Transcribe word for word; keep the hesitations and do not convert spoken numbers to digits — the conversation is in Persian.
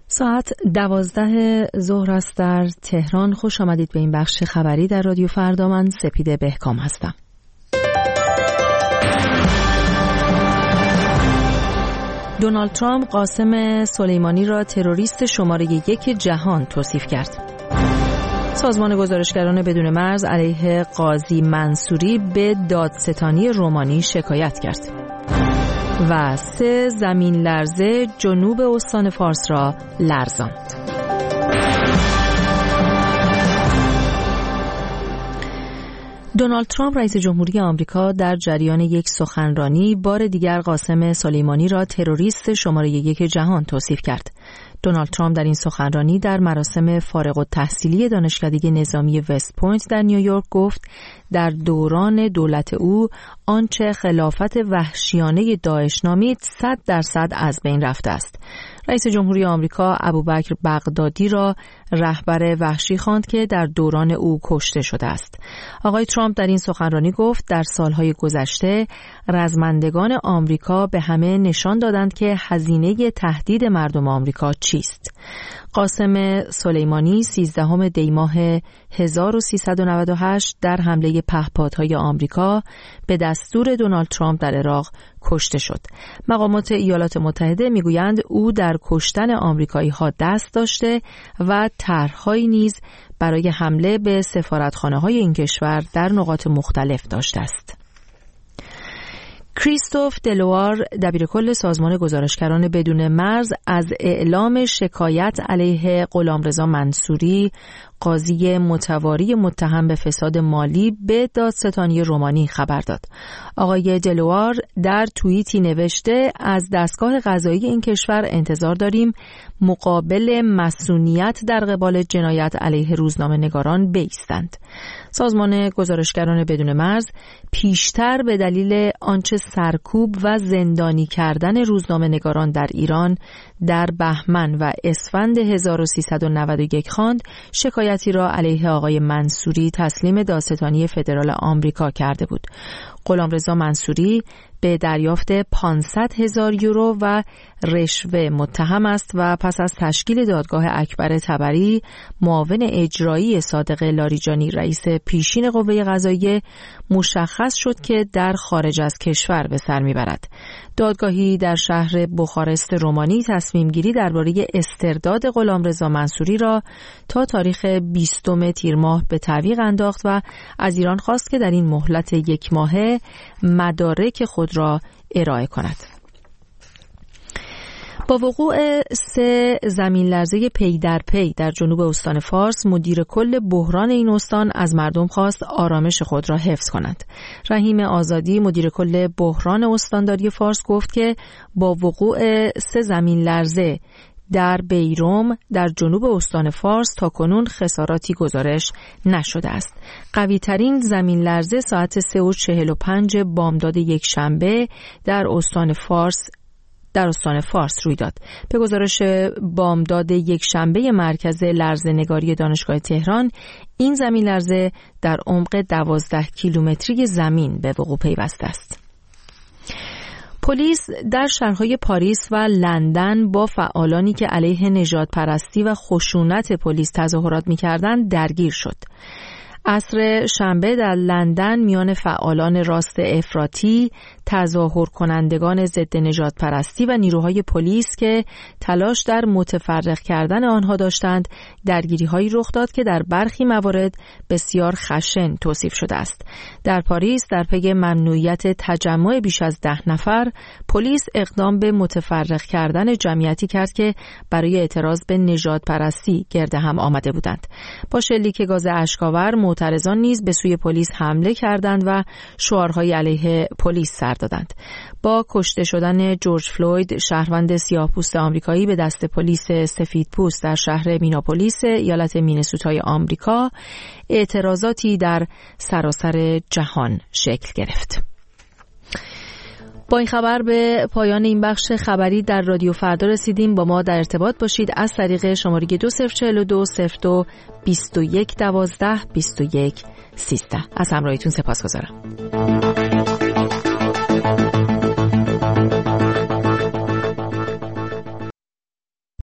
ساعت دوازده ظهر است در تهران. خوش آمدید به این بخش خبری در رادیو فردا. من سپیده بهکام هستم. دونالد ترامپ قاسم سلیمانی را تروریست شماره یک جهان توصیف کرد. سازمان گزارشگران بدون مرز علیه قاضی منصوری به دادستانی رومانی شکایت کرد. و سه زمین لرزه جنوب استان فارس را لرزاند. دونالد ترامپ رئیس جمهوری آمریکا در جریان یک سخنرانی بار دیگر قاسم سلیمانی را تروریست شماره یک جهان توصیف کرد. دونالد ترامپ در این سخنرانی در مراسم فارغ التحصیلی دانشکده نظامی وست پوینت در نیویورک گفت در دوران دولت او آنچه خلافت وحشیانه داعش نامید صد درصد از بین رفته است. رئیس جمهوری آمریکا ابوبکر بغدادی را رهبر وحشی خواند که در دوران او کشته شده است. آقای ترامپ در این سخنرانی گفت در سالهای گذشته رزمندگان آمریکا به همه نشان دادند که هزینه تهدید مردم آمریکا چیست. قاسم سلیمانی سیزدهم دی ماه هزار و سیصد و نود و هشت در حمله پهپادهای آمریکا به دستور دونالد ترامپ در عراق کشته شد. مقامات ایالات متحده میگویند او در کشتن آمریکایی ها دست داشته و طرح‌هایی نیز برای حمله به سفارتخانه‌های این کشور در نقاط مختلف داشته است. کریستوف دلوار دبیرکل سازمان گزارشگران بدون مرز از اعلام شکایت علیه غلامرضا منصوری قاضی متواری متهم به فساد مالی به دادستانی رومانی خبر داد. آقای دلوار در توییتی نوشته از دستگاه قضایی این کشور انتظار داریم مقابل مسئولیت در قبال جنایت علیه روزنامه‌نگاران بایستند. سازمان گزارشگران بدون مرز پیشتر به دلیل آنچه سرکوب و زندانی کردن روزنامه‌نگاران در ایران در بهمن و اسفند هزار و سیصد و نود و یک خواند، شکایتی را علیه آقای منصوری تسلیم دادستانی فدرال آمریکا کرده بود. غلامرضا منصوری به دریافت پانصد هزار یورو و رشوه متهم است و پس از تشکیل دادگاه اکبر طبری معاون اجرایی صادق لاریجانی رئیس پیشین قوه قضاییه مشخص شد که در خارج از کشور به سر میبرد. دادگاهی در شهر بخارست رومانی تصمیم گیری درباره استرداد غلامرضا منصوری را تا تاریخ بیستم تیر ماه به تعویق انداخت و از ایران خواست که در این مهلت یک ماهه مدارک خود را ارائه کند. با وقوع سه زمین لرزه پی در پی در جنوب استان فارس، مدیر کل بحران این استان از مردم خواست آرامش خود را حفظ کنند. رحیم آزادی مدیر کل بحران استانداری فارس گفت که با وقوع سه زمین لرزه در بیروم در جنوب استان فارس تاکنون خساراتی گزارش نشده است. قوی ترین زمین لرزه ساعت سه و چهل و پنج بامداد یک شنبه در استان فارس در استان فارس روی داد. به گزارش بامداد یک شنبه مرکز لرزه‌نگاری دانشگاه تهران، این زمین لرزه در عمق دوازده کیلومتری زمین به وقوع پیوسته است. پلیس در شهرهای پاریس و لندن با فعالانی که علیه نژادپرستی و خشونت پلیس تظاهرات می‌کردند درگیر شد. عصر شنبه در لندن میان فعالان راست افراطی، تظاهر کنندگان ضد نژادپرستی و نیروهای پلیس که تلاش در متفرق کردن آنها داشتند، درگیری‌هایی رخ داد که در برخی موارد بسیار خشن توصیف شده است. در پاریس در پی ممنوعیت تجمع بیش از ده نفر، پلیس اقدام به متفرق کردن جمعیتی کرد که برای اعتراض به نژادپرستی گرد هم آمده بودند. با شلیک گاز اشک‌آور معترضان نیز به سوی پلیس حمله کردند و شعارهای علیه پلیس سر دادند. با کشته شدن جورج فلوید، شهروند سیاه‌پوست آمریکایی به دست پلیس سفیدپوست در شهر میناپولیس، ایالت مینسوتای آمریکا، اعتراضاتی در سراسر جهان شکل گرفت. با این خبر به پایان این بخش خبری در رادیو فردا رسیدیم. با ما در ارتباط باشید از طریق شماره دو صفر چهل و دو صفر دو بیست و یک دوازده بیست و یک سیزده. از همراهیتون سپاسگزارم.